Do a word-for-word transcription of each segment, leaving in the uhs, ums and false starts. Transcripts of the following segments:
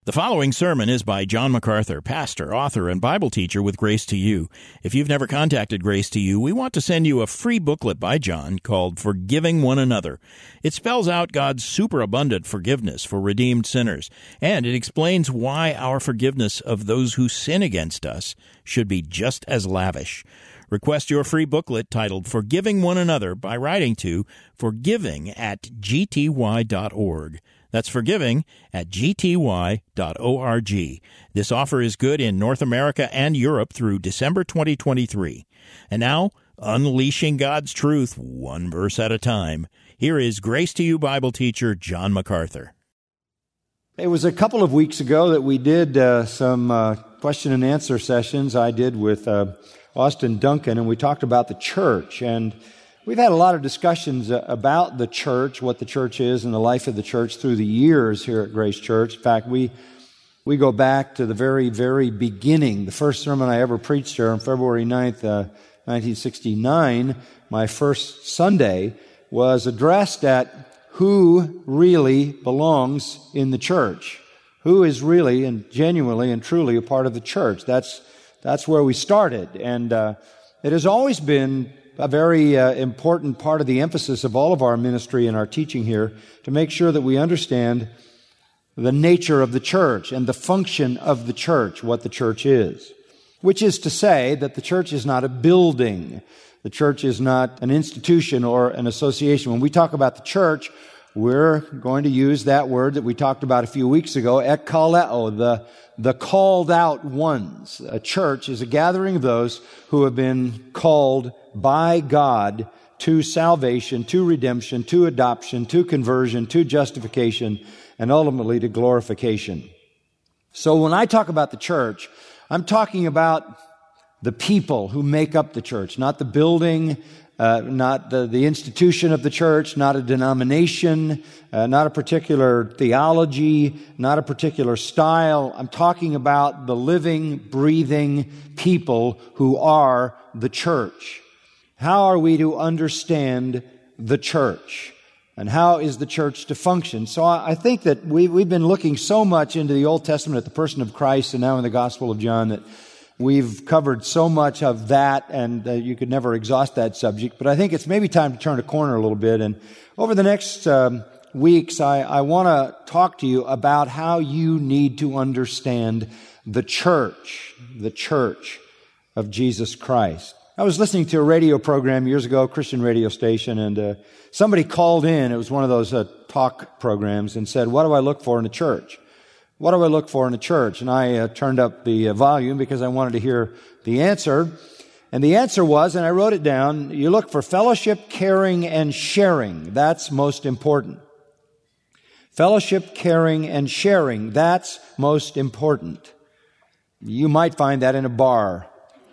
The following sermon is by John MacArthur, pastor, author, and Bible teacher with Grace to You. If you've never contacted Grace to You, we want to send you a free booklet by John called Forgiving One Another. It spells out God's superabundant forgiveness for redeemed sinners, and it explains why our forgiveness of those who sin against us should be just as lavish. Request your free booklet titled Forgiving One Another by writing to forgiving at g t y dot org. That's forgiving at g t y dot org. This offer is good in North America and Europe through December twenty twenty-three. And now, unleashing God's truth one verse at a time, here is Grace to You Bible teacher John MacArthur. It was a couple of weeks ago that we did uh, some uh, question and answer sessions I did with uh, Austin Duncan, and we talked about the church. And we've had a lot of discussions about the church, what the church is, and the life of the church through the years here at Grace Church. In fact, we we go back to the very, very beginning. The first sermon I ever preached here on February ninth, uh, nineteen sixty-nine, my first Sunday, was addressed at who really belongs in the church. Who is really and genuinely and truly a part of the church. That's that's where we started. And uh, it has always been a very uh, important part of the emphasis of all of our ministry and our teaching here to make sure that we understand the nature of the church and the function of the church, what the church is. Which is to say that the church is not a building. The church is not an institution or an association. When we talk about the church, we're going to use that word that we talked about a few weeks ago, ekkaleo, the the called out ones. A church is a gathering of those who have been called by God to salvation, to redemption, to adoption, to conversion, to justification, and ultimately to glorification. So when I talk about the church, I'm talking about the people who make up the church, not the building, uh, not the, the institution of the church, not a denomination, uh, not a particular theology, not a particular style. I'm talking about the living, breathing people who are the church. How are we to understand the church? And how is the church to function? So I think that we, we've been looking so much into the Old Testament at the person of Christ and now in the Gospel of John that we've covered so much of that, and uh, you could never exhaust that subject. But I think it's maybe time to turn a corner a little bit. And over the next um, weeks, I, I want to talk to you about how you need to understand the church, the church of Jesus Christ. I was listening to a radio program years ago, a Christian radio station, and uh, somebody called in. It was one of those uh, talk programs and said, "What do I look for in a church? What do I look for in a church?" And I uh, turned up the uh, volume because I wanted to hear the answer. And the answer was, and I wrote it down, you look for fellowship, caring, and sharing. That's most important. Fellowship, caring, and sharing. That's most important. You might find that in a bar.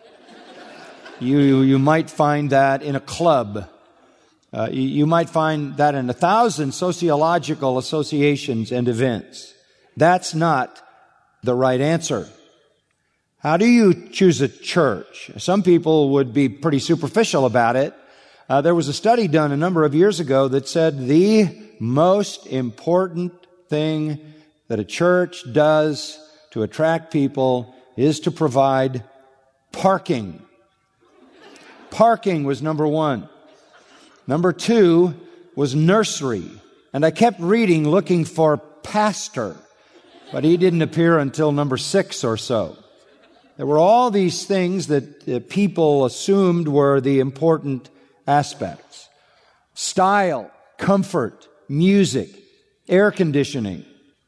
You, you might find that in a club. Uh, you, you might find that in a thousand sociological associations and events. That's not the right answer. How do you choose a church? Some people would be pretty superficial about it. Uh, there was a study done a number of years ago that said the most important thing that a church does to attract people is to provide parking. Parking was number one. Number two was nursery. And I kept reading, looking for pastor. But he didn't appear until number six or so. There were all these things that uh, people assumed were the important aspects. Style, comfort, music, air conditioning,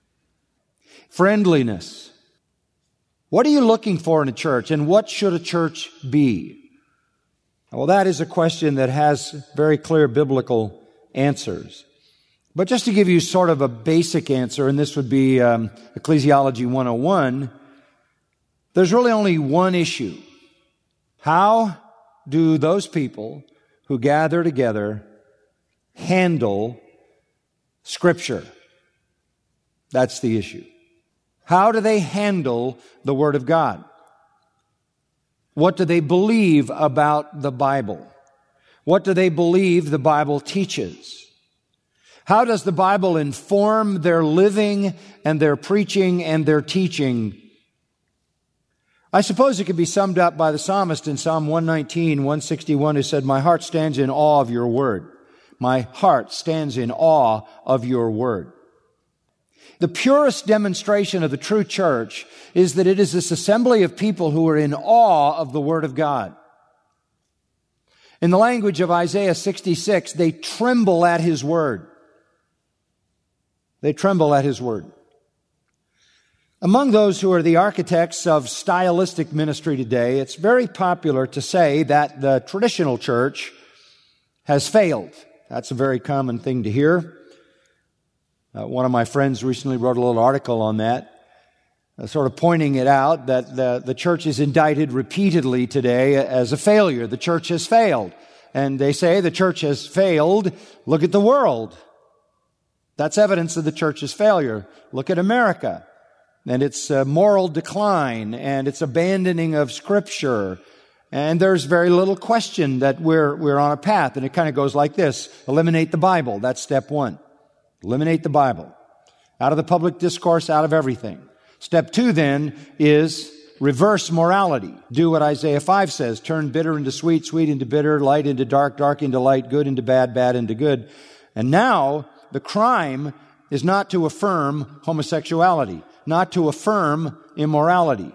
friendliness. What are you looking for in a church, and what should a church be? Well, that is a question that has very clear biblical answers. But just to give you sort of a basic answer, and this would be um, Ecclesiology one oh one, there's really only one issue. How do those people who gather together handle Scripture? That's the issue. How do they handle the Word of God? What do they believe about the Bible? What do they believe the Bible teaches? How does the Bible inform their living and their preaching and their teaching? I suppose it could be summed up by the psalmist in Psalm one nineteen, one sixty-one, who said, "My heart stands in awe of your word. My heart stands in awe of your word." The purest demonstration of the true church is that it is this assembly of people who are in awe of the word of God. In the language of Isaiah sixty-six, they tremble at his word. They tremble at his word. Among those who are the architects of stylistic ministry today, it's very popular to say that the traditional church has failed. That's a very common thing to hear. Uh, one of my friends recently wrote a little article on that, uh, sort of pointing it out that the, the church is indicted repeatedly today as a failure. The church has failed. And they say the church has failed. Look at the world. That's evidence of the church's failure. Look at America and its uh, moral decline and its abandoning of Scripture. And there's very little question that we're, we're on a path. And it kind of goes like this. Eliminate the Bible. That's step one. Eliminate the Bible. Out of the public discourse, out of everything. Step two then is reverse morality. Do what Isaiah five says. Turn bitter into sweet, sweet into bitter, light into dark, dark into light, good into bad, bad into good. And now the crime is not to affirm homosexuality, not to affirm immorality.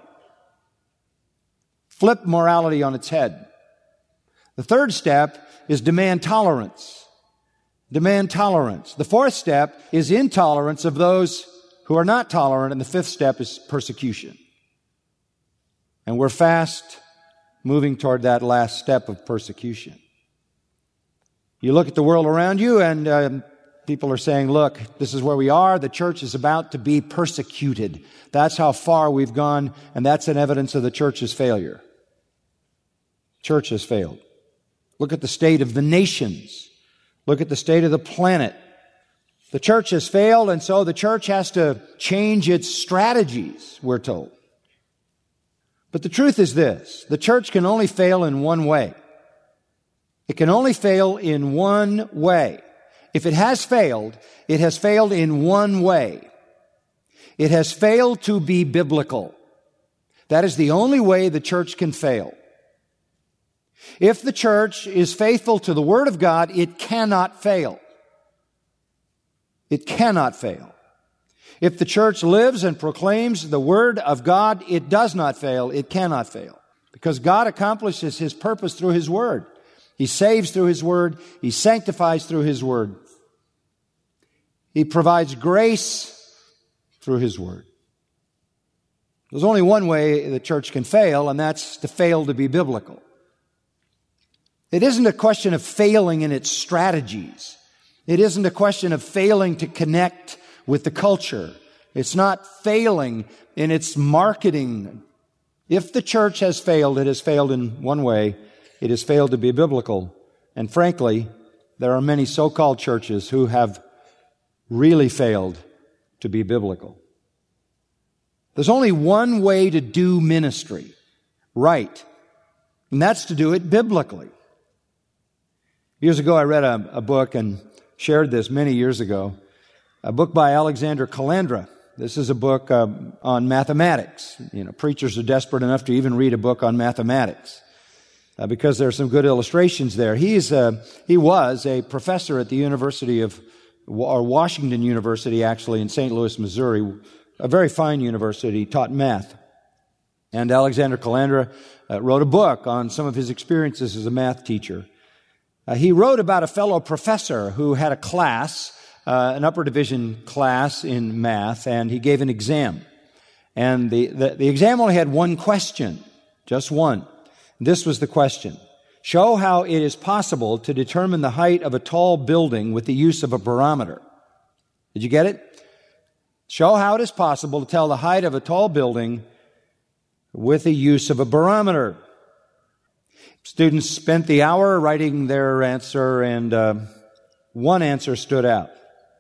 Flip morality on its head. The third step is demand tolerance. Demand tolerance. The fourth step is intolerance of those who are not tolerant, and the fifth step is persecution. And we're fast moving toward that last step of persecution. You look at the world around you, and um, people are saying, look, this is where we are. The church is about to be persecuted. That's how far we've gone, and that's an evidence of the church's failure. Church has failed. Look at the state of the nations. Look at the state of the planet. The church has failed, and so the church has to change its strategies, we're told. But the truth is this: the church can only fail in one way. It can only fail in one way. If it has failed, it has failed in one way. It has failed to be biblical. That is the only way the church can fail. If the church is faithful to the Word of God, it cannot fail. It cannot fail. If the church lives and proclaims the Word of God, it does not fail. It cannot fail. Because God accomplishes His purpose through His Word. He saves through His Word. He sanctifies through His Word. He provides grace through His Word. There's only one way the church can fail, and that's to fail to be biblical. It isn't a question of failing in its strategies. It isn't a question of failing to connect with the culture. It's not failing in its marketing. If the church has failed, it has failed in one way. It has failed to be biblical. And frankly, there are many so-called churches who have really failed to be biblical. There's only one way to do ministry right, and that's to do it biblically. Years ago, I read a, a book and shared this many years ago, a book by Alexander Calandra. This is a book uh, on mathematics. You know, preachers are desperate enough to even read a book on mathematics uh, because there are some good illustrations there. He's uh, he was a professor at the University of or Washington University, actually, in Saint Louis, Missouri, a very fine university. He taught math. And Alexander Calandra uh, wrote a book on some of his experiences as a math teacher. Uh, he wrote about a fellow professor who had a class, uh, an upper division class in math, and he gave an exam. And the, the, the exam only had one question, just one. This was the question: show how it is possible to determine the height of a tall building with the use of a barometer. Did you get it? Show how it is possible to tell the height of a tall building with the use of a barometer. Students spent the hour writing their answer, and uh, one answer stood out.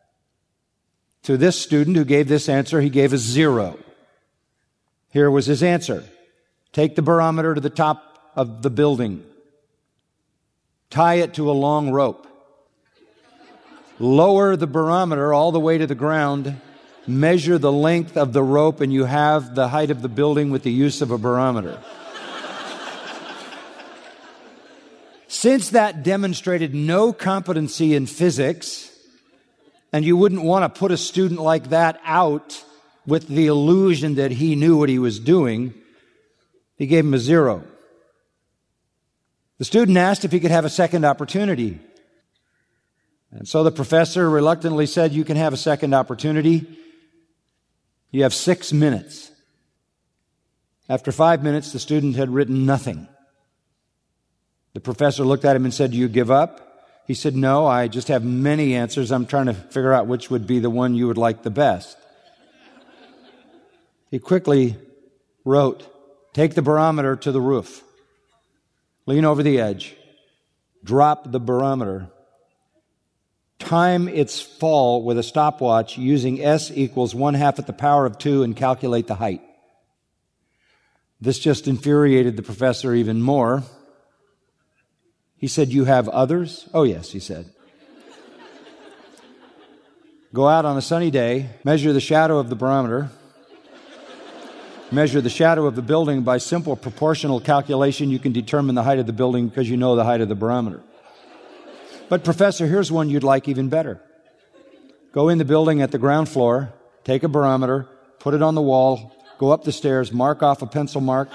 To this student who gave this answer, he gave a zero. Here was his answer: take the barometer to the top of the building, tie it to a long rope, lower the barometer all the way to the ground, measure the length of the rope, and you have the height of the building with the use of a barometer. Since that demonstrated no competency in physics, and you wouldn't want to put a student like that out with the illusion that he knew what he was doing, he gave him a zero. The student asked if he could have a second opportunity. And so the professor reluctantly said, "You can have a second opportunity. You have six minutes." After five minutes, the student had written nothing. The professor looked at him and said, "Do you give up?" He said, "No, I just have many answers. I'm trying to figure out which would be the one you would like the best." He quickly wrote, "Take the barometer to the roof. Lean over the edge. Drop the barometer. Time its fall with a stopwatch using S equals one half at the power of two and calculate the height." This just infuriated the professor even more. He said, "You have others?" "Oh, yes," he said. "Go out on a sunny day, measure the shadow of the barometer, measure the shadow of the building. By simple proportional calculation, you can determine the height of the building because you know the height of the barometer. But, Professor, here's one you'd like even better. Go in the building at the ground floor, take a barometer, put it on the wall, go up the stairs, mark off a pencil mark,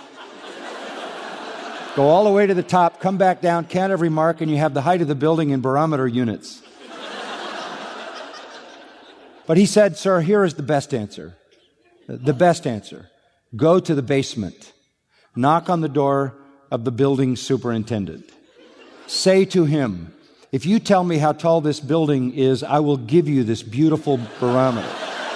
go all the way to the top, come back down, count every mark, and you have the height of the building in barometer units." But he said, "Sir, here is the best answer. The best answer. Go to the basement. Knock on the door of the building superintendent. Say to him, 'If you tell me how tall this building is, I will give you this beautiful barometer.'"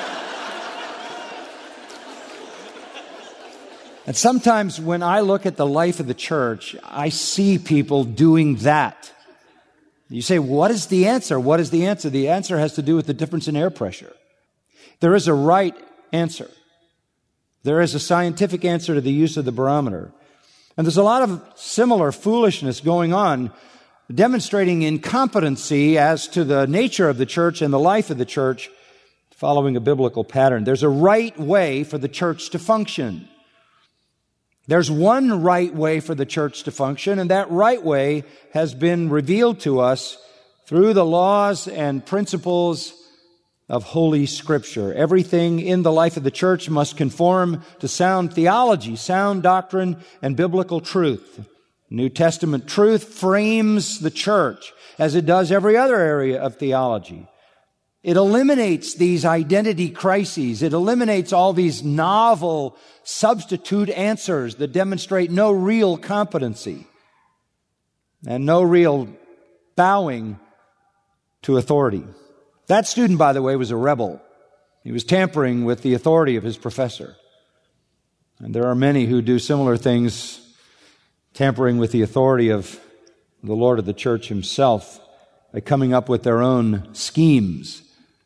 And sometimes when I look at the life of the church, I see people doing that. You say, what is the answer? What is the answer? The answer has to do with the difference in air pressure. There is a right answer. There is a scientific answer to the use of the barometer. And there's a lot of similar foolishness going on, demonstrating incompetency as to the nature of the church and the life of the church, following a biblical pattern. There's a right way for the church to function. There's one right way for the church to function, and that right way has been revealed to us through the laws and principles of Holy Scripture. Everything in the life of the church must conform to sound theology, sound doctrine, and biblical truth. New Testament truth frames the church as it does every other area of theology. It eliminates these identity crises. It eliminates all these novel substitute answers that demonstrate no real competency and no real bowing to authority. That student, by the way, was a rebel. He was tampering with the authority of his professor. And there are many who do similar things, tampering with the authority of the Lord of the church himself by coming up with their own schemes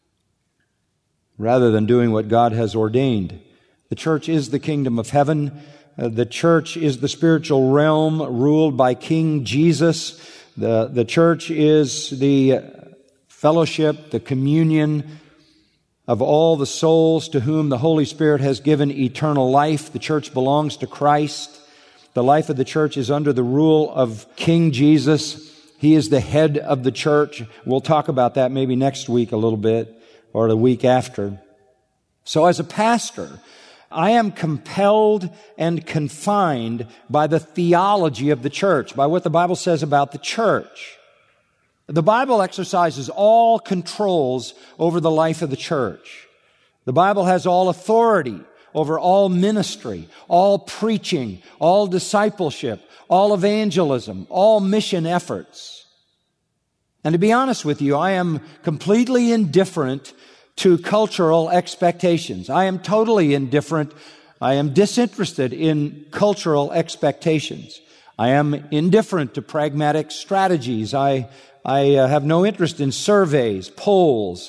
rather than doing what God has ordained. The church is the kingdom of heaven. Uh, the church is the spiritual realm ruled by King Jesus. The, the church is the fellowship, the communion of all the souls to whom the Holy Spirit has given eternal life. The church belongs to Christ. The life of the church is under the rule of King Jesus. He is the head of the church. We'll talk about that maybe next week a little bit, or the week after. So as a pastor, I am compelled and confined by the theology of the church, by what the Bible says about the church. The Bible exercises all controls over the life of the church. The Bible has all authority over all ministry, all preaching, all discipleship, all evangelism, all mission efforts. And to be honest with you, I am completely indifferent to cultural expectations. I am totally indifferent. I am disinterested in cultural expectations. I am indifferent to pragmatic strategies. I, I uh, have no interest in surveys, polls,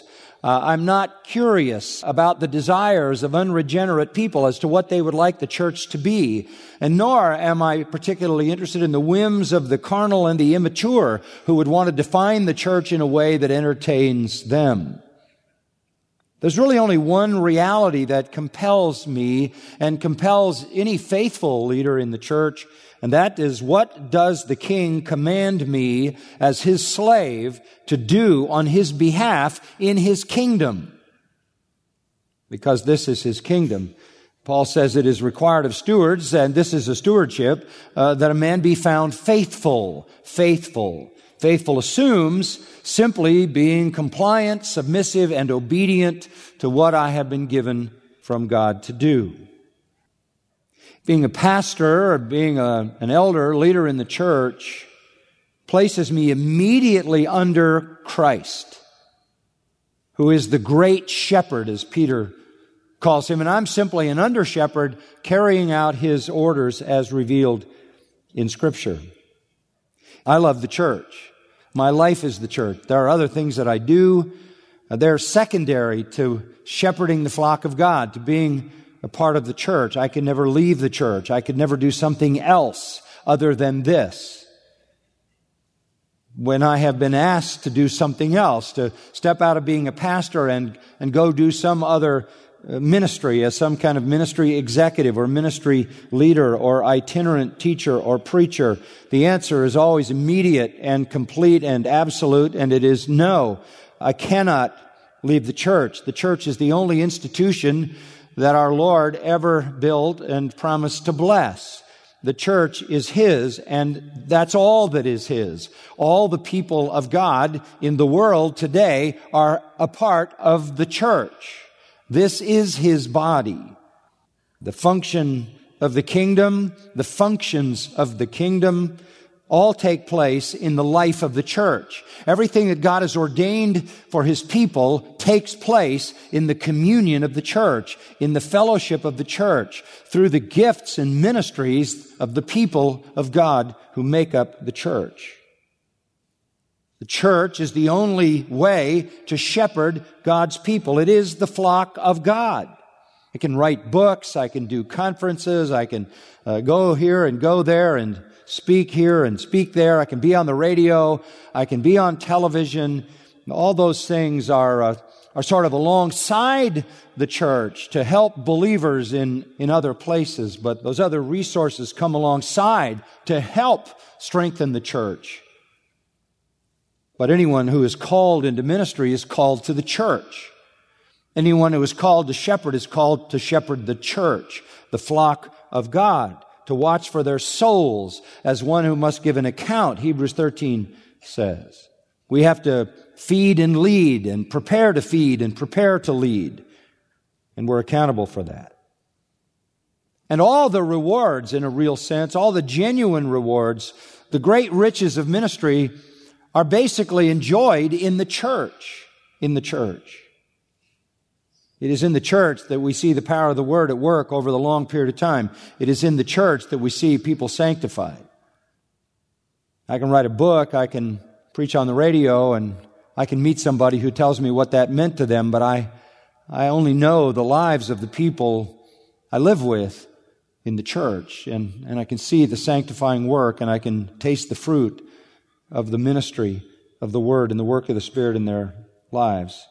Uh, I'm not curious about the desires of unregenerate people as to what they would like the church to be. And nor am I particularly interested in the whims of the carnal and the immature who would want to define the church in a way that entertains them. There's really only one reality that compels me and compels any faithful leader in the church, and that is, what does the King command me as His slave to do on His behalf in His kingdom? Because this is His kingdom. Paul says it is required of stewards, and this is a stewardship, uh, that a man be found faithful, faithful. Faithful assumes simply being compliant, submissive, and obedient to what I have been given from God to do. Being a pastor or being a, an elder, leader in the church, places me immediately under Christ, who is the great shepherd, as Peter calls Him, and I'm simply an under-shepherd carrying out His orders as revealed in Scripture. I love the church. My life is the church. There are other things that I do. They're secondary to shepherding the flock of God, to being a part of the church. I could never leave the church. I could never do something else other than this. When I have been asked to do something else, to step out of being a pastor and, and go do some other ministry as some kind of ministry executive or ministry leader or itinerant teacher or preacher, the answer is always immediate and complete and absolute, and it is no. I cannot leave the church. The church is the only institution that our Lord ever built and promised to bless. The church is His, and that's all that is His. All the people of God in the world today are a part of the church. This is His body. The function of the kingdom, the functions of the kingdom, all take place in the life of the church. Everything that God has ordained for His people takes place in the communion of the church, in the fellowship of the church, through the gifts and ministries of the people of God who make up the church. The church is the only way to shepherd God's people. It is the flock of God. I can write books, I can do conferences, I can uh, go here and go there and speak here and speak there. I can be on the radio, I can be on television. All those things are uh, are sort of alongside the church to help believers in, in other places. But those other resources come alongside to help strengthen the church. But anyone who is called into ministry is called to the church. Anyone who is called to shepherd is called to shepherd the church, the flock of God, to watch for their souls as one who must give an account, Hebrews thirteen says. We have to feed and lead and prepare to feed and prepare to lead. And we're accountable for that. And all the rewards, in a real sense, all the genuine rewards, the great riches of ministry are basically enjoyed in the church, in the church. It is in the church that we see the power of the Word at work over the long period of time. It is in the church that we see people sanctified. I can write a book, I can preach on the radio, and I can meet somebody who tells me what that meant to them, but I, I only know the lives of the people I live with in the church, and, and I can see the sanctifying work, and I can taste the fruit of the ministry of the Word and the work of the Spirit in their lives.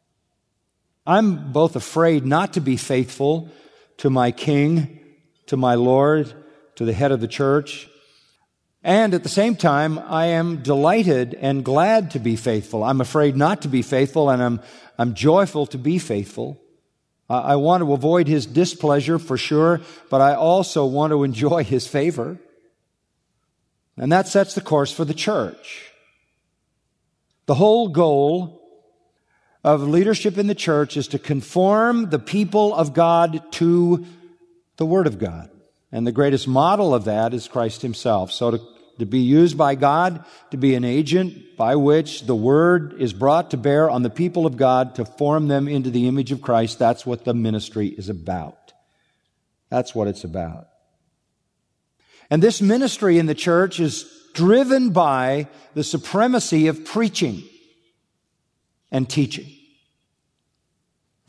I'm both afraid not to be faithful to my King, to my Lord, to the head of the church, and at the same time, I am delighted and glad to be faithful. I'm afraid not to be faithful, and I'm, I'm joyful to be faithful. I, I want to avoid His displeasure for sure, but I also want to enjoy His favor. And that sets the course for the church. The whole goal of leadership in the church is to conform the people of God to the Word of God. And the greatest model of that is Christ Himself. So to, to be used by God, to be an agent by which the Word is brought to bear on the people of God to form them into the image of Christ, that's what the ministry is about. That's what it's about. And this ministry in the church is driven by the supremacy of preaching and teaching.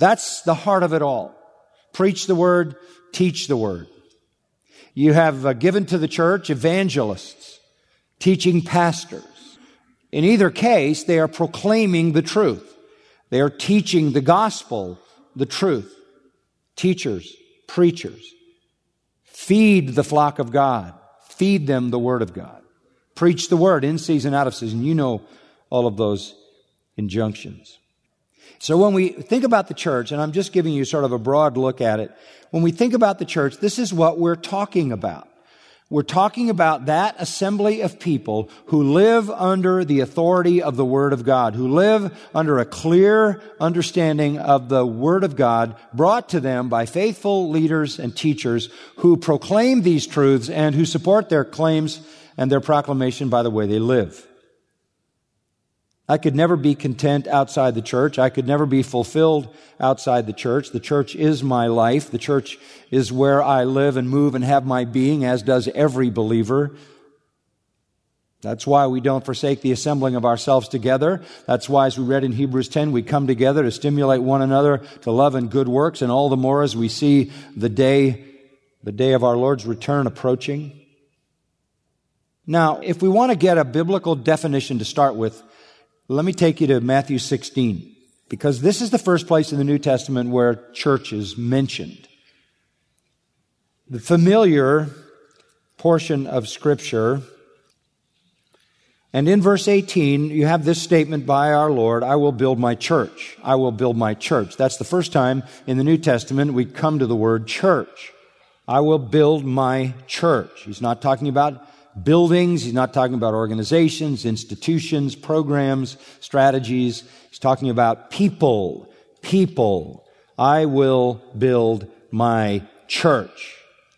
That's the heart of it all. Preach the Word, teach the Word. You have uh, given to the church evangelists, teaching pastors. In either case, they are proclaiming the truth. They are teaching the gospel, the truth. Teachers, preachers. Feed the flock of God. Feed them the Word of God. Preach the Word in season, out of season. You know all of those injunctions. So when we think about the church, and I'm just giving you sort of a broad look at it, when we think about the church, this is what we're talking about. We're talking about that assembly of people who live under the authority of the Word of God, who live under a clear understanding of the Word of God brought to them by faithful leaders and teachers who proclaim these truths and who support their claims and their proclamation by the way they live. I could never be content outside the church. I could never be fulfilled outside the church. The church is my life. The church is where I live and move and have my being, as does every believer. That's why we don't forsake the assembling of ourselves together. That's why, as we read in Hebrews ten, we come together to stimulate one another to love and good works, and all the more as we see the day, the day of our Lord's return approaching. Now, if we want to get a biblical definition to start with, let me take you to Matthew sixteen, because this is the first place in the New Testament where church is mentioned. The familiar portion of Scripture. And in verse eighteen, you have this statement by our Lord, I will build my church. I will build my church. That's the first time in the New Testament we come to the word church. I will build my church. He's not talking about buildings. He's not talking about organizations, institutions, programs, strategies. He's talking about people. People. I will build my church.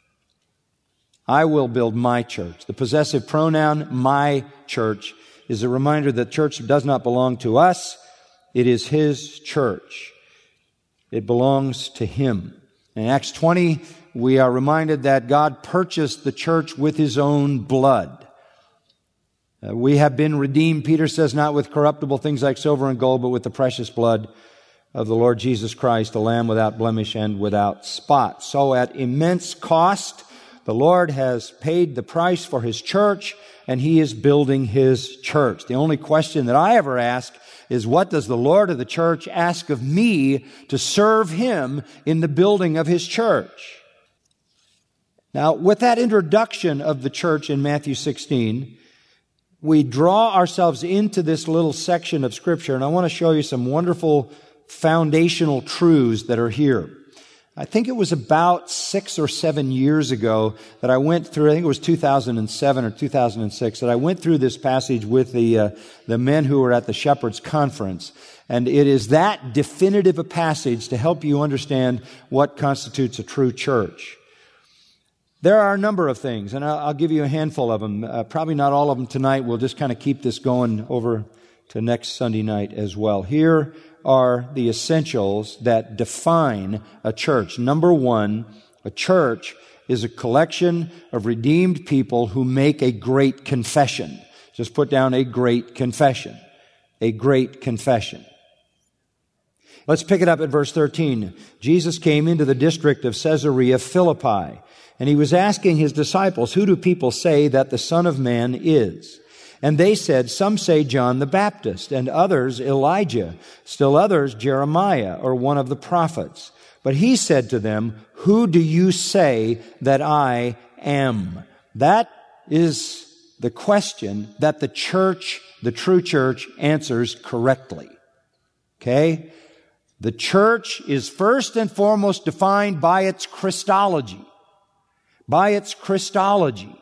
I will build my church. The possessive pronoun, my church, is a reminder that church does not belong to us. It is His church. It belongs to Him. In Acts twenty, we are reminded that God purchased the church with His own blood. Uh, we have been redeemed, Peter says, not with corruptible things like silver and gold, but with the precious blood of the Lord Jesus Christ, a Lamb without blemish and without spot. So at immense cost, the Lord has paid the price for His church, and He is building His church. The only question that I ever ask is, what does the Lord of the church ask of me to serve Him in the building of His church? Now, with that introduction of the church in Matthew sixteen, we draw ourselves into this little section of Scripture, and I want to show you some wonderful foundational truths that are here. I think it was about six or seven years ago that I went through, I think it was two thousand seven or two thousand six, that I went through this passage with the uh, the men who were at the Shepherds Conference. And it is that definitive a passage to help you understand what constitutes a true church. There are a number of things, and I'll, I'll give you a handful of them. Uh, probably not all of them tonight. We'll just kind of keep this going over to next Sunday night as well. Here are the essentials that define a church. Number one, a church is a collection of redeemed people who make a great confession. Just put down a great confession. A great confession. Let's pick it up at verse thirteen. Jesus came into the district of Caesarea Philippi, and He was asking His disciples, who do people say that the Son of Man is? And they said, some say John the Baptist, and others Elijah, still others Jeremiah, or one of the prophets. But He said to them, who do you say that I am? That is the question that the church, the true church, answers correctly. Okay? The church is first and foremost defined by its Christology. By its Christology.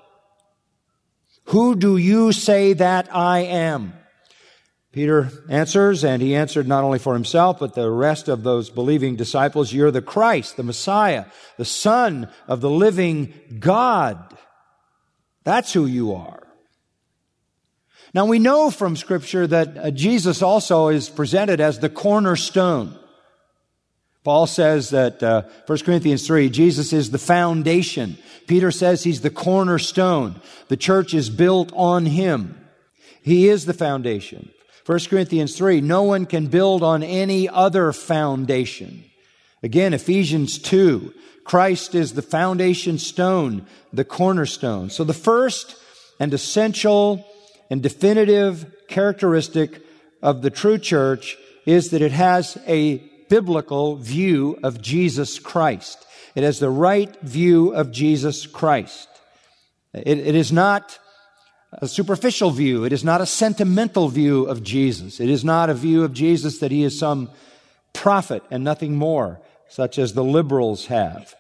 Who do you say that I am? Peter answers, and he answered not only for himself, but the rest of those believing disciples, you're the Christ, the Messiah, the Son of the living God. That's who you are. Now we know from Scripture that uh, Jesus also is presented as the cornerstone. Paul says that, uh, First Corinthians three, Jesus is the foundation. Peter says He's the cornerstone. The church is built on Him. He is the foundation. First Corinthians three, no one can build on any other foundation. Again, Ephesians two, Christ is the foundation stone, the cornerstone. So the first and essential and definitive characteristic of the true church is that it has a biblical view of Jesus Christ. It has the right view of Jesus Christ. It, it is not a superficial view. It is not a sentimental view of Jesus. It is not a view of Jesus that he is some prophet and nothing more, such as the liberals have.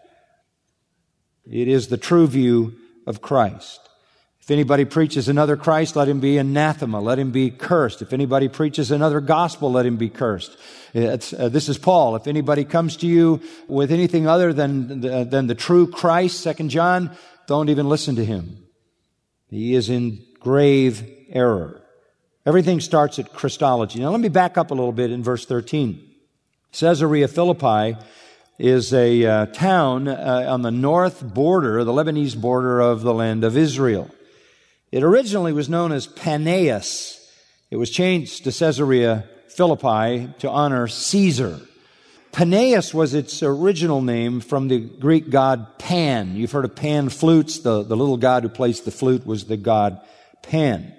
It is the true view of Christ. If anybody preaches another Christ, let him be anathema. Let him be cursed. If anybody preaches another gospel, let him be cursed. It's, uh, this is Paul. If anybody comes to you with anything other than, uh, than the true Christ, Second John, don't even listen to him. He is in grave error. Everything starts at Christology. Now let me back up a little bit in verse thirteen. Caesarea Philippi is a uh, town uh, on the north border, the Lebanese border of the land of Israel. It originally was known as Paneas. It was changed to Caesarea Philippi to honor Caesar. Paneas was its original name from the Greek god Pan. You've heard of Pan flutes. The, the little god who plays the flute was the god Pan.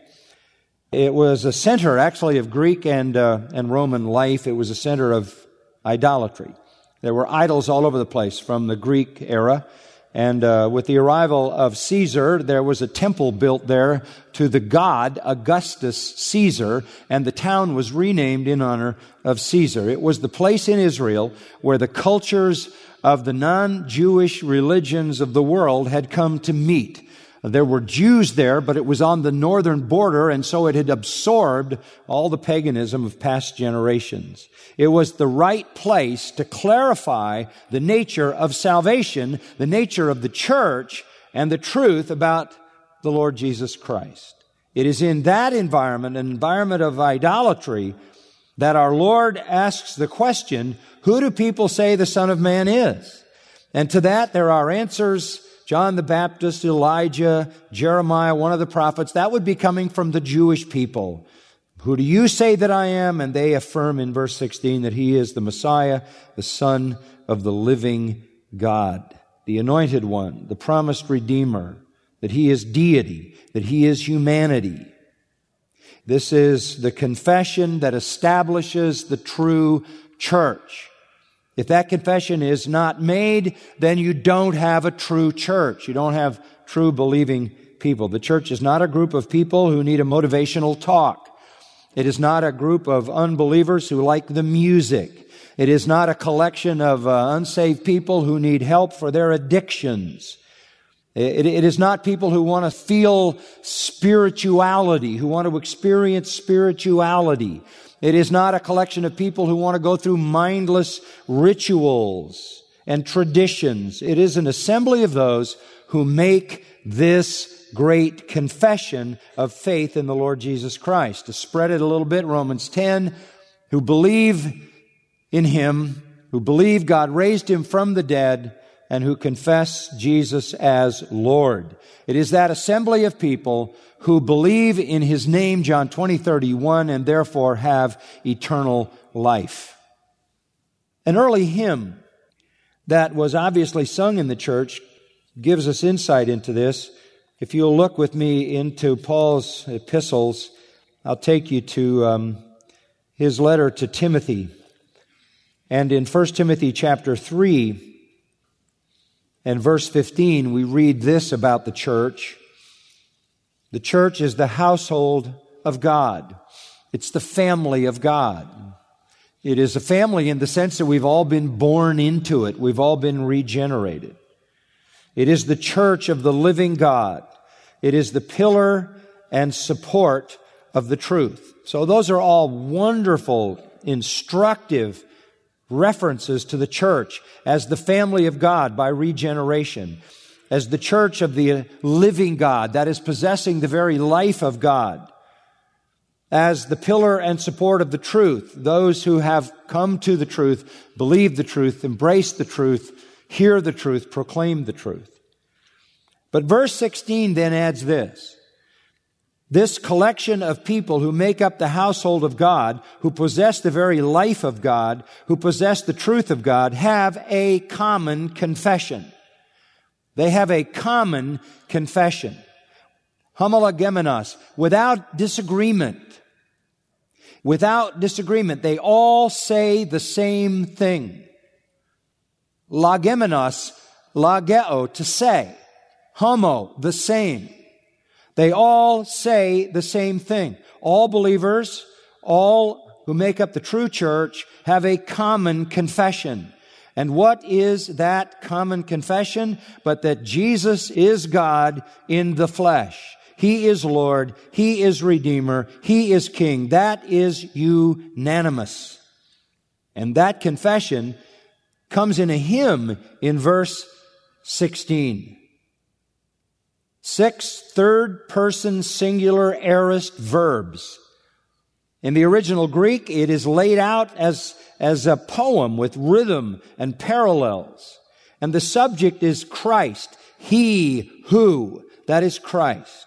It was a center, actually, of Greek and, uh, and Roman life. It was a center of idolatry. There were idols all over the place from the Greek era. And uh, with the arrival of Caesar, there was a temple built there to the god Augustus Caesar, and the town was renamed in honor of Caesar. It was the place in Israel where the cultures of the non-Jewish religions of the world had come to meet. There were Jews there, but it was on the northern border, and so it had absorbed all the paganism of past generations. It was the right place to clarify the nature of salvation, the nature of the church, and the truth about the Lord Jesus Christ. It is in that environment, an environment of idolatry, that our Lord asks the question, who do people say the Son of Man is? And to that there are answers. John the Baptist, Elijah, Jeremiah, one of the prophets, that would be coming from the Jewish people. Who do you say that I am? And they affirm in verse sixteen that he is the Messiah, the Son of the living God, the Anointed One, the promised Redeemer, that he is deity, that he is humanity. This is the confession that establishes the true church. If that confession is not made, then you don't have a true church. You don't have true believing people. The church is not a group of people who need a motivational talk. It is not a group of unbelievers who like the music. It is not a collection of uh, unsaved people who need help for their addictions. It, it is not people who want to feel spirituality, who want to experience spirituality. It is not a collection of people who want to go through mindless rituals and traditions. It is an assembly of those who make this great confession of faith in the Lord Jesus Christ. To spread it a little bit, Romans ten, who believe in Him, who believe God raised Him from the dead, and who confess Jesus as Lord. It is that assembly of people who believe in His name, John twenty thirty-one, and therefore have eternal life. An early hymn that was obviously sung in the church gives us insight into this. If you'll look with me into Paul's epistles, I'll take you to um, his letter to Timothy. And in First Timothy chapter three, and verse fifteen, we read this about the church. The church is the household of God. It's the family of God. It is a family in the sense that we've all been born into it. We've all been regenerated. It is the church of the living God. It is the pillar and support of the truth. So those are all wonderful, instructive references to the church as the family of God by regeneration, as the church of the living God that is possessing the very life of God, as the pillar and support of the truth, those who have come to the truth, believe the truth, embrace the truth, hear the truth, proclaim the truth. But verse sixteen then adds this. This collection of people who make up the household of God, who possess the very life of God, who possess the truth of God, have a common confession. They have a common confession. Homologemenos, without disagreement. Without disagreement, they all say the same thing. Logemenos, lageo, to say. Homo, the same. They all say the same thing. All believers, all who make up the true church, have a common confession. And what is that common confession? But that Jesus is God in the flesh. He is Lord. He is Redeemer. He is King. That is unanimous. And that confession comes in a hymn in verse sixteen. Six third-person singular aorist verbs. In the original Greek, it is laid out as, as a poem with rhythm and parallels. And the subject is Christ. He who, that is Christ.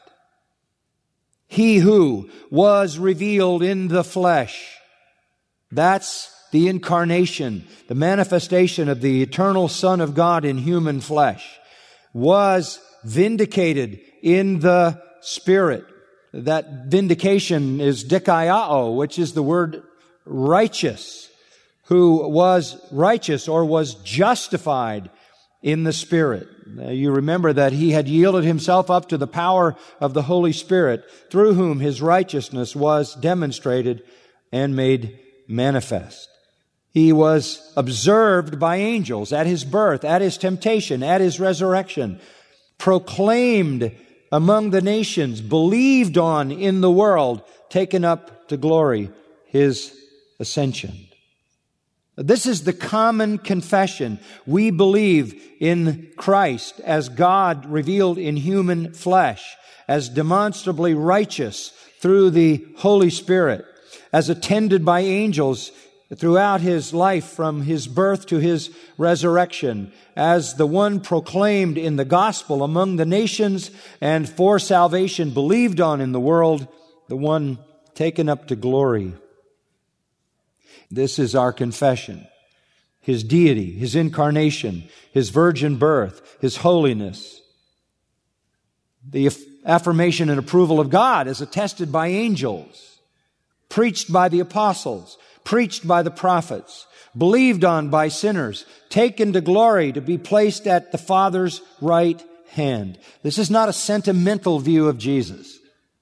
He who was revealed in the flesh. That's the incarnation, the manifestation of the eternal Son of God in human flesh. Was vindicated in the Spirit. That vindication is dikaiao, which is the word righteous, who was righteous or was justified in the Spirit. You remember that He had yielded Himself up to the power of the Holy Spirit, through whom His righteousness was demonstrated and made manifest. He was observed by angels at His birth, at His temptation, at His resurrection, proclaimed among the nations, believed on in the world, taken up to glory, His ascension. This is the common confession. We believe in Christ as God revealed in human flesh, as demonstrably righteous through the Holy Spirit, as attended by angels throughout His life from His birth to His resurrection, as the one proclaimed in the gospel among the nations and for salvation believed on in the world, the one taken up to glory. This is our confession. His deity, His incarnation, His virgin birth, His holiness. The affirmation and approval of God is attested by angels, preached by the apostles, preached by the prophets, believed on by sinners, taken to glory to be placed at the Father's right hand. This is not a sentimental view of Jesus.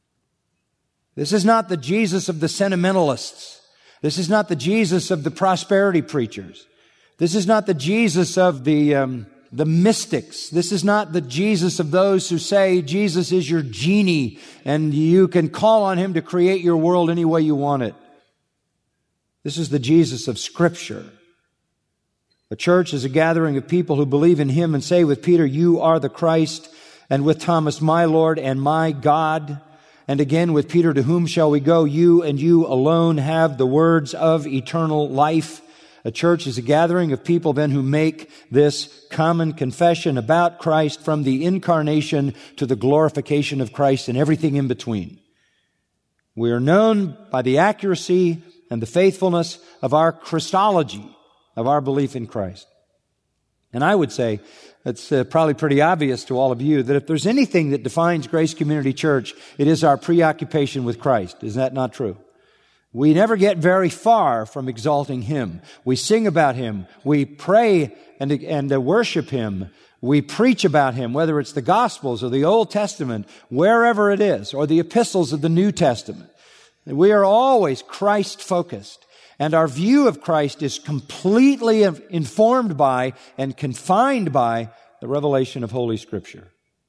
This is not the Jesus of the sentimentalists. This is not the Jesus of the prosperity preachers. This is not the Jesus of the um, the mystics. This is not the Jesus of those who say Jesus is your genie and you can call on Him to create your world any way you want it. This is the Jesus of Scripture. The church is a gathering of people who believe in Him and say with Peter, "You are the Christ," and with Thomas, "My Lord and my God." And again with Peter, "To whom shall we go? You and you alone have the words of eternal life." A church is a gathering of people then who make this common confession about Christ from the incarnation to the glorification of Christ and everything in between. We are known by the accuracy and the faithfulness of our Christology, of our belief in Christ. And I would say, it's uh, probably pretty obvious to all of you, that if there's anything that defines Grace Community Church, it is our preoccupation with Christ. Is that not true? We never get very far from exalting Him. We sing about Him. We pray and, and uh, worship Him. We preach about Him, whether it's the Gospels or the Old Testament, wherever it is, or the epistles of the New Testament. We are always Christ-focused, and our view of Christ is completely informed by and confined by the revelation of Holy Scripture.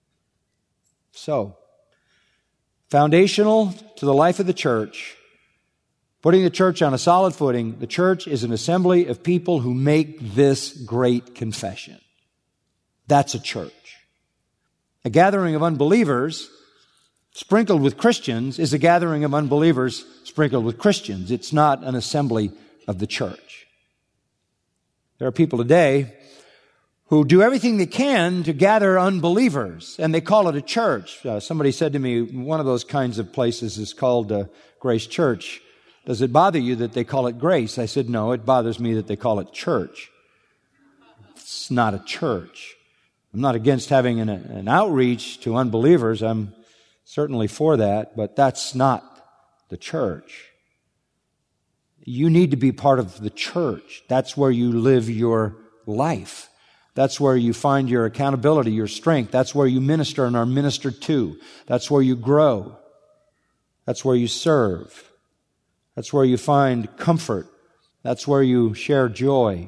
So, foundational to the life of the church, putting the church on a solid footing, the church is an assembly of people who make this great confession. That's a church. A gathering of unbelievers sprinkled with Christians is a gathering of unbelievers sprinkled with Christians. It's not an assembly of the church. There are people today who do everything they can to gather unbelievers, and they call it a church. Uh, somebody said to me, one of those kinds of places is called uh, Grace Church. Does it bother you that they call it Grace? I said, no, it bothers me that they call it church. It's not a church. I'm not against having an, an outreach to unbelievers. I'm certainly for that, but that's not the church. You need to be part of the church. That's where you live your life. That's where you find your accountability, your strength. That's where you minister and are ministered to. That's where you grow. That's where you serve. That's where you find comfort. That's where you share joy.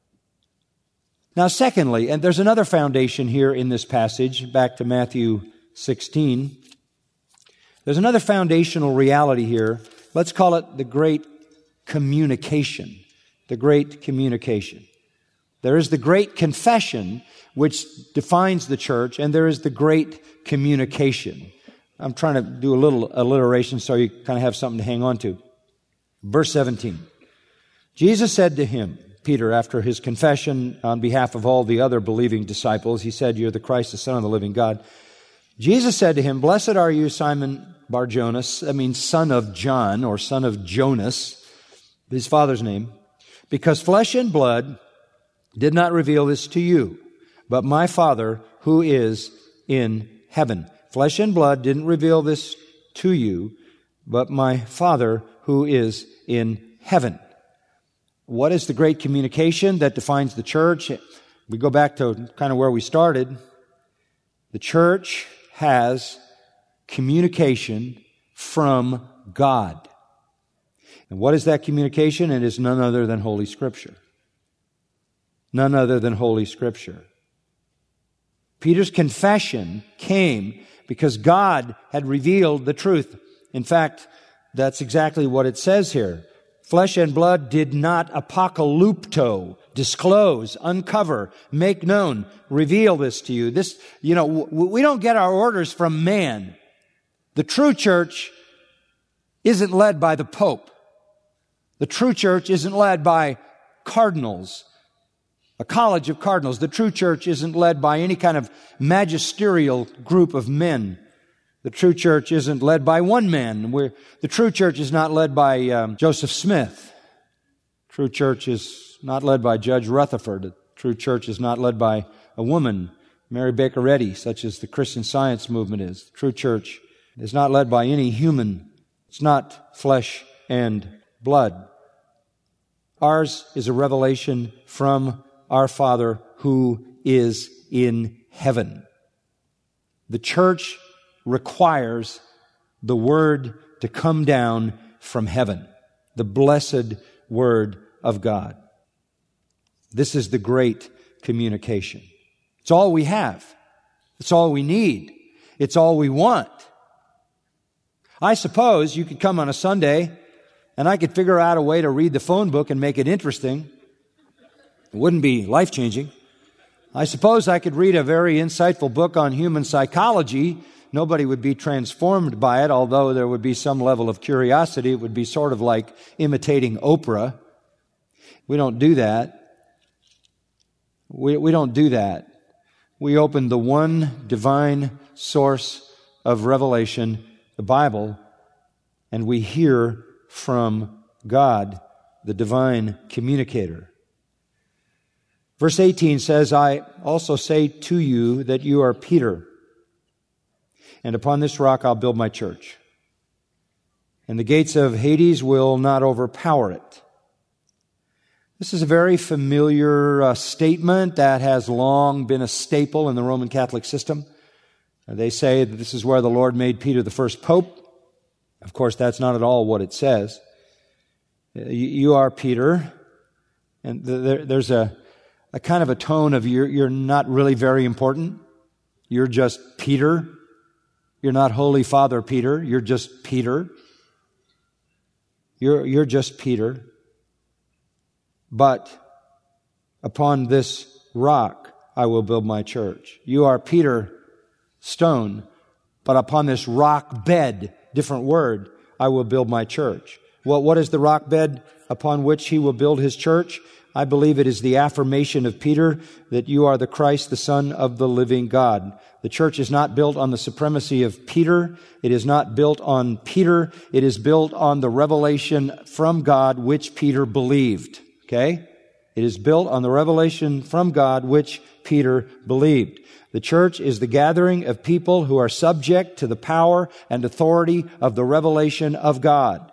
Now, secondly, and there's another foundation here in this passage, back to Matthew sixteen. There's another foundational reality here. Let's call it the great communication. The great communication. There is the great confession, which defines the church, and there is the great communication. I'm trying to do a little alliteration so you kind of have something to hang on to. Verse seventeen. Jesus said to him, Peter, after his confession on behalf of all the other believing disciples, he said, "You're the Christ, the Son of the living God." Jesus said to him, "Blessed are you, Simon Bar-Jonas," I mean son of John, or son of Jonas, his father's name, "because flesh and blood did not reveal this to you, but my Father who is in heaven." Flesh and blood didn't reveal this to you, but my Father who is in heaven. What is the great communication that defines the church? We go back to kind of where we started. The church has communication from God. And what is that communication? It is none other than Holy Scripture. None other than Holy Scripture. Peter's confession came because God had revealed the truth. In fact, that's exactly what it says here. Flesh and blood did not apocalypto, disclose, uncover, make known, reveal this to you. This, you know, we don't get our orders from man. The true church isn't led by the Pope. The true church isn't led by cardinals, a college of cardinals. The true church isn't led by any kind of magisterial group of men. The true church isn't led by one man. We're, the true church is not led by um, Joseph Smith. True church is not led by Judge Rutherford. The true church is not led by a woman, Mary Baker Eddy, such as the Christian Science movement is. The true church is not led by any human. It's not flesh and blood. Ours is a revelation from our Father who is in heaven. The church requires the Word to come down from heaven, the blessed Word of God. This is the great communication. It's all we have. It's all we need. It's all we want. I suppose you could come on a Sunday and I could figure out a way to read the phone book and make it interesting. It wouldn't be life-changing. I suppose I could read a very insightful book on human psychology. Nobody would be transformed by it, although there would be some level of curiosity. It would be sort of like imitating Oprah. We don't do that. We, we don't do that. We open the one divine source of revelation, the Bible, and we hear from God, the divine communicator. Verse eighteen says, "I also say to you that you are Peter, and upon this rock I'll build my church, and the gates of Hades will not overpower it." This is a very familiar uh, statement that has long been a staple in the Roman Catholic system. They say that this is where the Lord made Peter the first pope. Of course, that's not at all what it says. You are Peter, and there, there's a, a kind of a tone of you're, you're not really very important. You're just Peter. You're not Holy Father Peter. You're just Peter. You're, you're just Peter. But upon this rock I will build my church. You are Peter, stone, but upon this rock bed, different word, I will build my church. Well, what is the rock bed upon which he will build his church? I believe it is the affirmation of Peter that you are the Christ, the Son of the living God. The church is not built on the supremacy of Peter. It is not built on Peter. It is built on the revelation from God which Peter believed. Okay? It is built on the revelation from God which Peter believed. The church is the gathering of people who are subject to the power and authority of the revelation of God.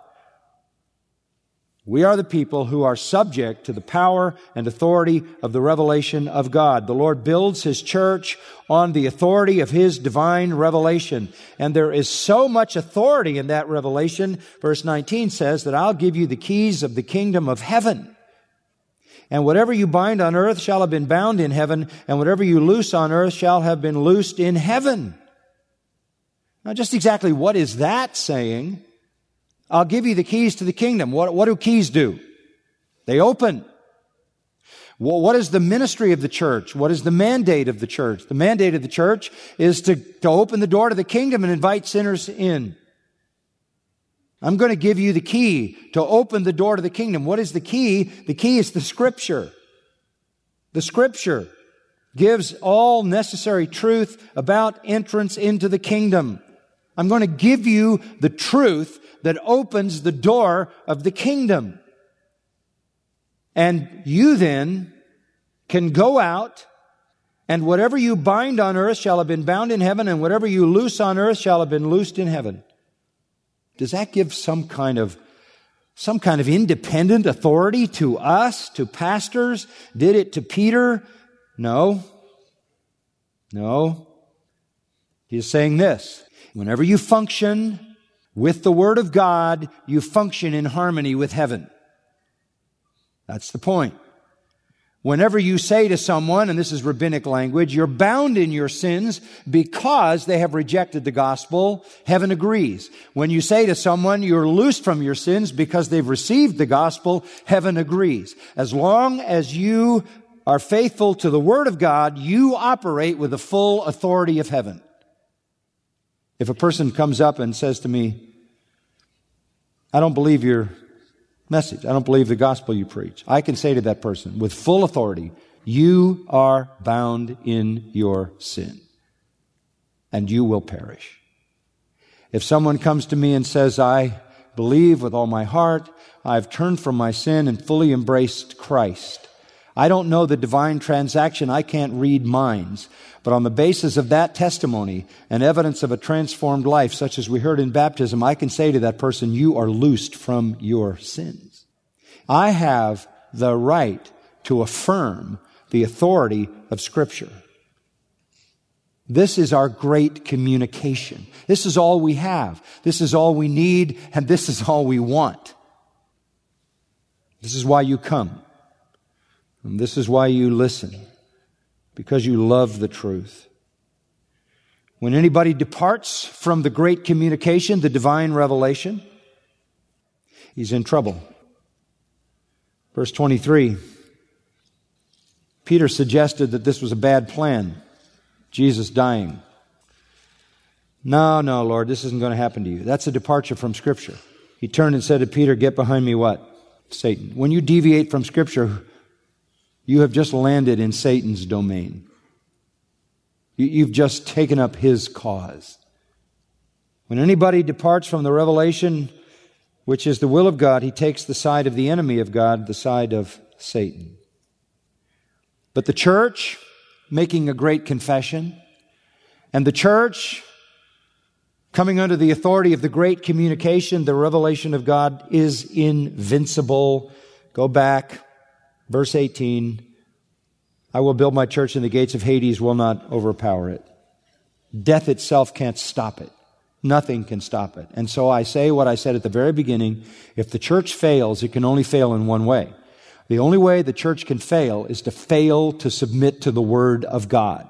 We are the people who are subject to the power and authority of the revelation of God. The Lord builds His church on the authority of His divine revelation. And there is so much authority in that revelation, verse nineteen says, that I'll give you the keys of the kingdom of heaven. And whatever you bind on earth shall have been bound in heaven, and whatever you loose on earth shall have been loosed in heaven. Now, just exactly what is that saying? I'll give you the keys to the kingdom. What, what do keys do? They open. Well, what is the ministry of the church? What is the mandate of the church? The mandate of the church is to, to open the door to the kingdom and invite sinners in. I'm going to give you the key to open the door to the kingdom. What is the key? The key is the Scripture. The Scripture gives all necessary truth about entrance into the kingdom. I'm going to give you the truth that opens the door of the kingdom. And you then can go out, and whatever you bind on earth shall have been bound in heaven, and whatever you loose on earth shall have been loosed in heaven. Does that give some kind of some kind of independent authority to us, to pastors? Did it to Peter? No. No. He's saying this. Whenever you function with the Word of God, you function in harmony with heaven. That's the point. Whenever you say to someone, and this is rabbinic language, you're bound in your sins because they have rejected the gospel, heaven agrees. When you say to someone, you're loosed from your sins because they've received the gospel, heaven agrees. As long as you are faithful to the Word of God, you operate with the full authority of heaven. If a person comes up and says to me, I don't believe your message. I don't believe the gospel you preach. I can say to that person with full authority, you are bound in your sin and you will perish. If someone comes to me and says, I believe with all my heart, I've turned from my sin and fully embraced Christ. I don't know the divine transaction. I can't read minds. But on the basis of that testimony and evidence of a transformed life, such as we heard in baptism, I can say to that person, you are loosed from your sins. I have the right to affirm the authority of Scripture. This is our great communication. This is all we have. This is all we need, and this is all we want. This is why you come. And this is why you listen. Because you love the truth. When anybody departs from the great communication, the divine revelation, he's in trouble. Verse twenty-three, Peter suggested that this was a bad plan, Jesus dying. No, no, Lord, this isn't going to happen to you. That's a departure from Scripture. He turned and said to Peter, get behind me what? Satan. When you deviate from Scripture, you have just landed in Satan's domain. You've just taken up his cause. When anybody departs from the revelation, which is the will of God, he takes the side of the enemy of God, the side of Satan. But the church, making a great confession, and the church, coming under the authority of the great communication, the revelation of God, is invincible. Go back. Verse eighteen, I will build my church and the gates of Hades will not overpower it. Death itself can't stop it. Nothing can stop it. And so I say what I said at the very beginning, if the church fails, it can only fail in one way. The only way the church can fail is to fail to submit to the Word of God.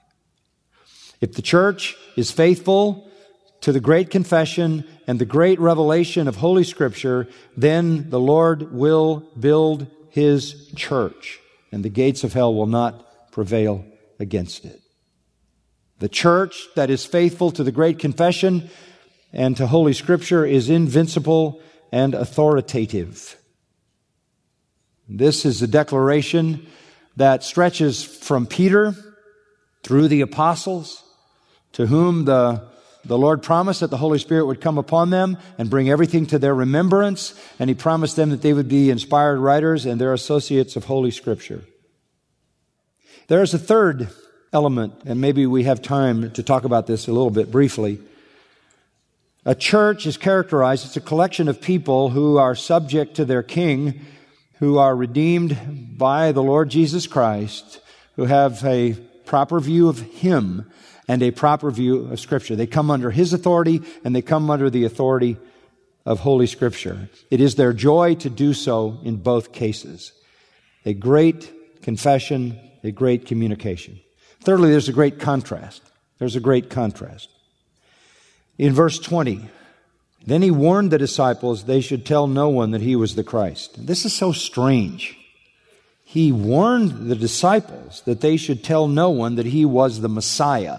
If the church is faithful to the great confession and the great revelation of Holy Scripture, then the Lord will build His church, and the gates of hell will not prevail against it. The church that is faithful to the great confession and to Holy Scripture is invincible and authoritative. This is a declaration that stretches from Peter through the apostles, to whom the, the Lord promised that the Holy Spirit would come upon them and bring everything to their remembrance, and He promised them that they would be inspired writers and their associates of Holy Scripture. There is a third element, and maybe we have time to talk about this a little bit briefly. A church is characterized, it's a collection of people who are subject to their King, who are redeemed by the Lord Jesus Christ, who have a proper view of Him and a proper view of Scripture. They come under His authority and they come under the authority of Holy Scripture. It is their joy to do so in both cases. A great confession, a great communication. Thirdly, there's a great contrast. There's a great contrast. In verse twenty, then He warned the disciples they should tell no one that He was the Christ. This is so strange. He warned the disciples that they should tell no one that He was the Messiah.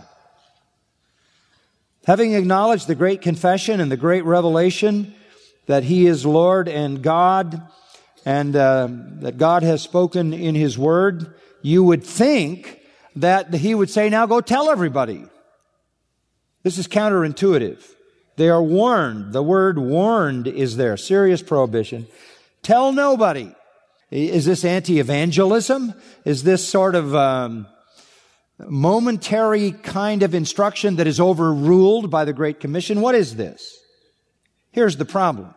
Having acknowledged the great confession and the great revelation that He is Lord and God, and uh, that God has spoken in His Word, you would think that He would say, now go tell everybody. This is counterintuitive. They are warned. The word warned is there. Serious prohibition. Tell nobody. Is this anti-evangelism? Is this sort of um, momentary kind of instruction that is overruled by the Great Commission? What is this? Here's the problem.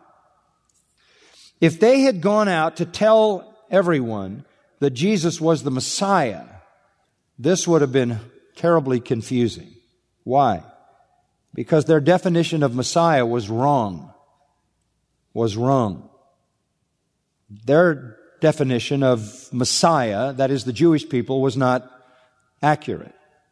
If they had gone out to tell everyone that Jesus was the Messiah, this would have been terribly confusing. Why? Because their definition of Messiah was wrong. Was wrong. Their definition of Messiah, that is the Jewish people, was not accurate.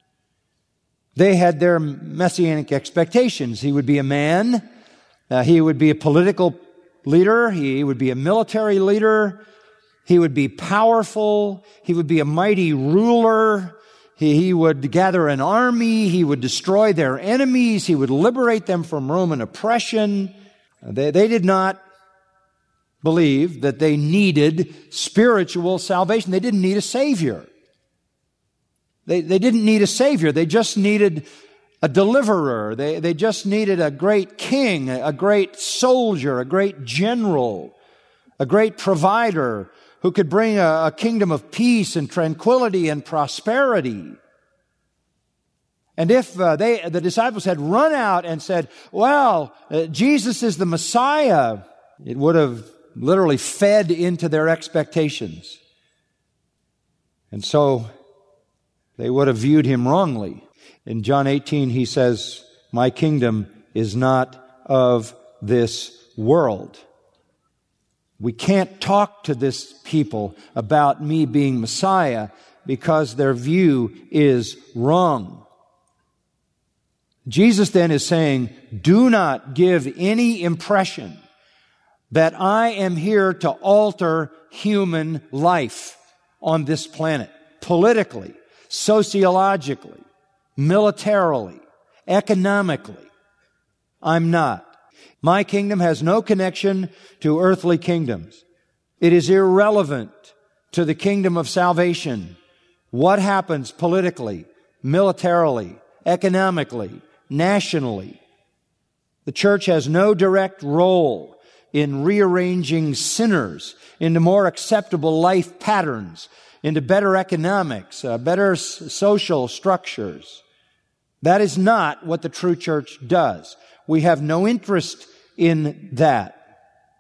They had their messianic expectations. He would be a man. Uh, he would be a political leader. He would be a military leader. He would be powerful. He would be a mighty ruler. He, he would gather an army. He would destroy their enemies. He would liberate them from Roman oppression. They, they did not believe that they needed spiritual salvation. They didn't need a Savior. They, they didn't need a Savior. They just needed a deliverer. They, they just needed a great king, a great soldier, a great general, a great provider who could bring a, a kingdom of peace and tranquility and prosperity. And if uh, they, the disciples had run out and said, well, uh, Jesus is the Messiah, it would have literally fed into their expectations. And so they would have viewed Him wrongly. In John eighteen, He says, my kingdom is not of this world. We can't talk to this people about me being Messiah because their view is wrong. Jesus then is saying, do not give any impression that I am here to alter human life on this planet, politically, sociologically, militarily, economically. I'm not. My kingdom has no connection to earthly kingdoms. It is irrelevant to the kingdom of salvation. What happens politically, militarily, economically, nationally? The church has no direct role in rearranging sinners into more acceptable life patterns, into better economics, uh, better s- social structures. That is not what the true church does. We have no interest in that.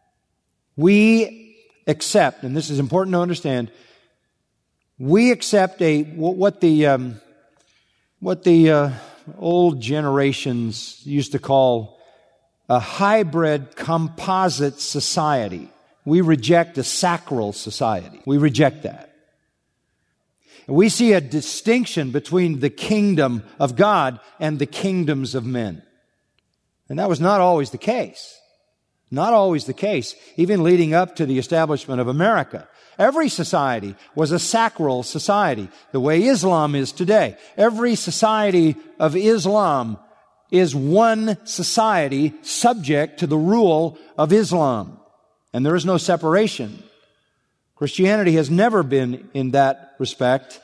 We accept, and this is important to understand, we accept a what the um, what the uh, old generations used to call a hybrid composite society. We reject a sacral society. We reject that. We see a distinction between the kingdom of God and the kingdoms of men. And that was not always the case. Not always the case, even leading up to the establishment of America. Every society was a sacral society, the way Islam is today. Every society of Islam is one society subject to the rule of Islam. And there is no separation Christianity has never been, in that respect,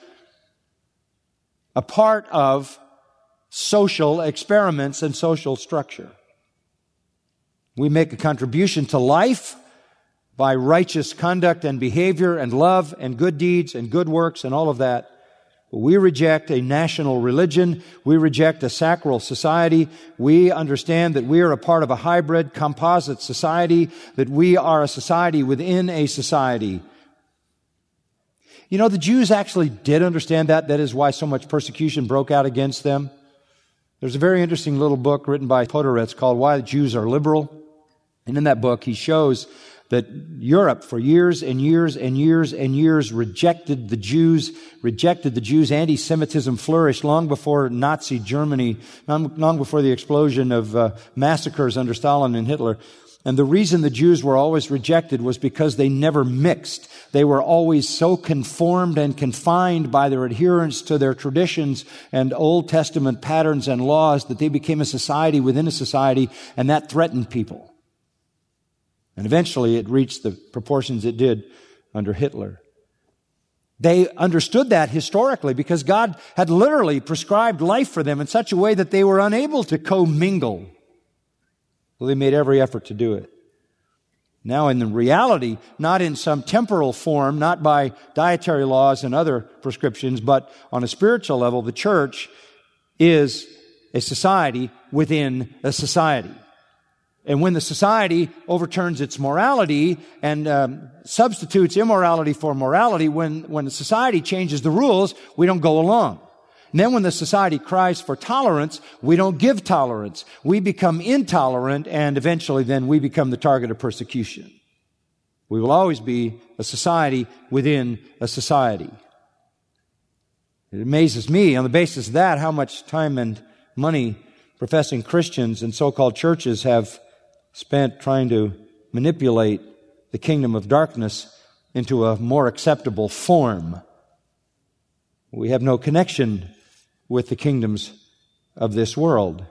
a part of social experiments and social structure. We make a contribution to life by righteous conduct and behavior and love and good deeds and good works and all of that. But we reject a national religion. We reject a sacral society. We understand that we are a part of a hybrid, composite society, that we are a society within a society. You know, the Jews actually did understand that. That is why so much persecution broke out against them. There's a very interesting little book written by Podhoretz called Why the Jews Are Liberal. And in that book, he shows that Europe for years and years and years and years rejected the Jews, rejected the Jews. Anti-Semitism flourished long before Nazi Germany, long before the explosion of uh, massacres under Stalin and Hitler. And the reason the Jews were always rejected was because they never mixed. They were always so conformed and confined by their adherence to their traditions and Old Testament patterns and laws that they became a society within a society, and that threatened people. And eventually it reached the proportions it did under Hitler. They understood that historically because God had literally prescribed life for them in such a way that they were unable to commingle. Well, they made every effort to do it. Now in the reality, not in some temporal form, not by dietary laws and other prescriptions, but on a spiritual level, the church is a society within a society. And when the society overturns its morality and um, substitutes immorality for morality, when, when the society changes the rules, we don't go along. And then when the society cries for tolerance, we don't give tolerance. We become intolerant, and eventually then we become the target of persecution. We will always be a society within a society. It amazes me on the basis of that how much time and money professing Christians and so-called churches have spent trying to manipulate the kingdom of darkness into a more acceptable form. We have no connection with the kingdoms of this world.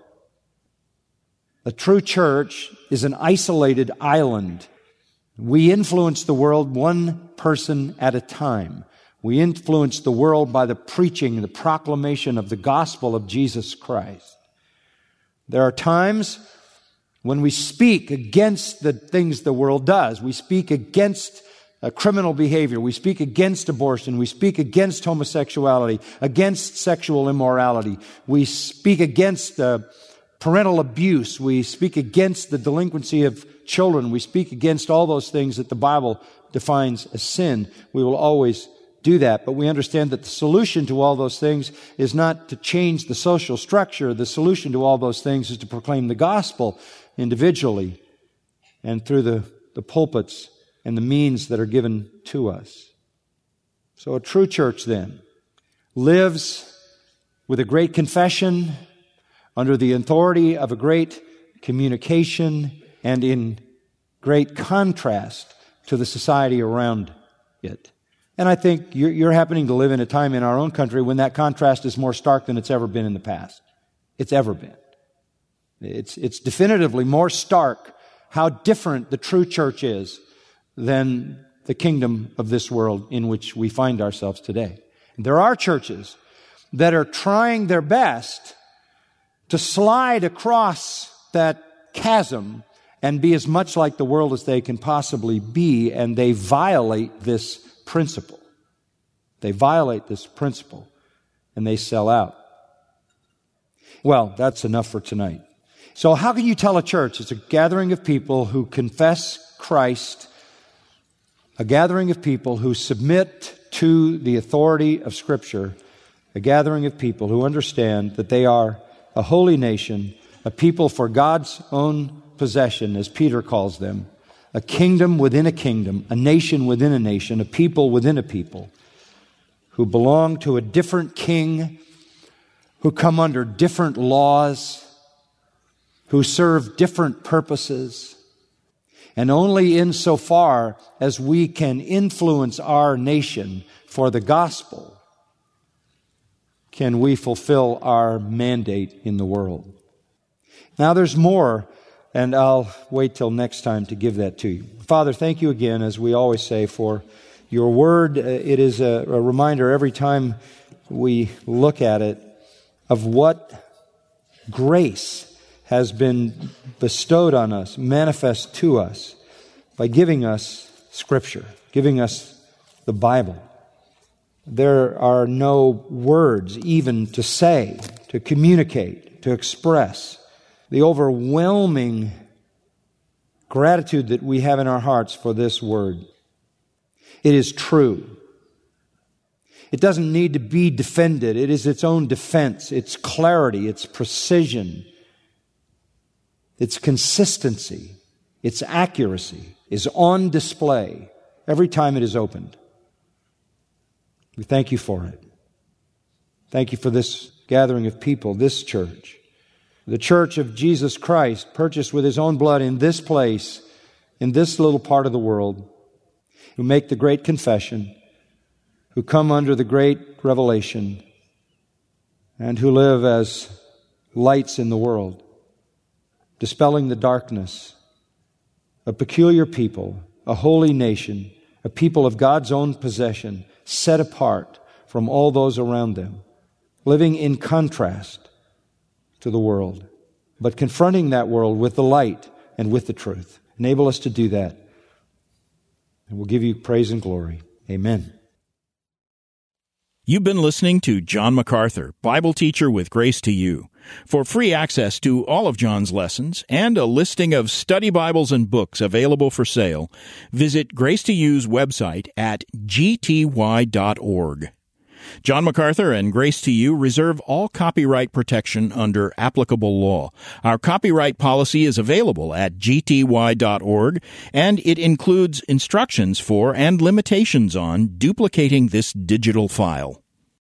The true church is an isolated island. We influence the world one person at a time. We influence the world by the preaching, the proclamation of the gospel of Jesus Christ. There are times when we speak against the things the world does. We speak against uh, criminal behavior. We speak against abortion. We speak against homosexuality, against sexual immorality. We speak against uh, parental abuse. We speak against the delinquency of children. We speak against all those things that the Bible defines as sin. We will always do that, but we understand that the solution to all those things is not to change the social structure. The solution to all those things is to proclaim the gospel individually and through the, the pulpits and the means that are given to us. So a true church then lives with a great confession, under the authority of a great communication, and in great contrast to the society around it. And I think you're, you're happening to live in a time in our own country when that contrast is more stark than it's ever been in the past. It's ever been. It's, it's definitively more stark how different the true church is than the kingdom of this world in which we find ourselves today. There are churches that are trying their best to slide across that chasm and be as much like the world as they can possibly be, and they violate this principle. They violate this principle, and they sell out. Well, that's enough for tonight. So how can you tell a church? It's a gathering of people who confess Christ, a gathering of people who submit to the authority of Scripture, a gathering of people who understand that they are a holy nation, a people for God's own possession, as Peter calls them, a kingdom within a kingdom, a nation within a nation, a people within a people, who belong to a different king, who come under different laws, who serve different purposes. And only insofar as we can influence our nation for the gospel can we fulfill our mandate in the world. Now there's more, and I'll wait till next time to give that to you. Father, thank you again, as we always say, for Your Word, uh, it is a, a reminder every time we look at it of what grace has been bestowed on us, manifest to us, by giving us Scripture, giving us the Bible. There are no words even to say, to communicate, to express the overwhelming gratitude that we have in our hearts for this Word. It is true. It doesn't need to be defended. It is its own defense, its clarity, its precision, its consistency, its accuracy is on display every time it is opened. We thank you for it. Thank you for this gathering of people, this church, the church of Jesus Christ, purchased with His own blood in this place, in this little part of the world, who make the great confession, who come under the great revelation, and who live as lights in the world, dispelling the darkness, a peculiar people, a holy nation, a people of God's own possession, set apart from all those around them, living in contrast to the world, but confronting that world with the light and with the truth. Enable us to do that, and we'll give you praise and glory. Amen. You've been listening to John MacArthur, Bible teacher with Grace to You. For free access to all of John's lessons and a listing of study Bibles and books available for sale, visit Grace to You's website at g t y dot org. John MacArthur and Grace to You reserve all copyright protection under applicable law. Our copyright policy is available at g t y dot org, and it includes instructions for and limitations on duplicating this digital file.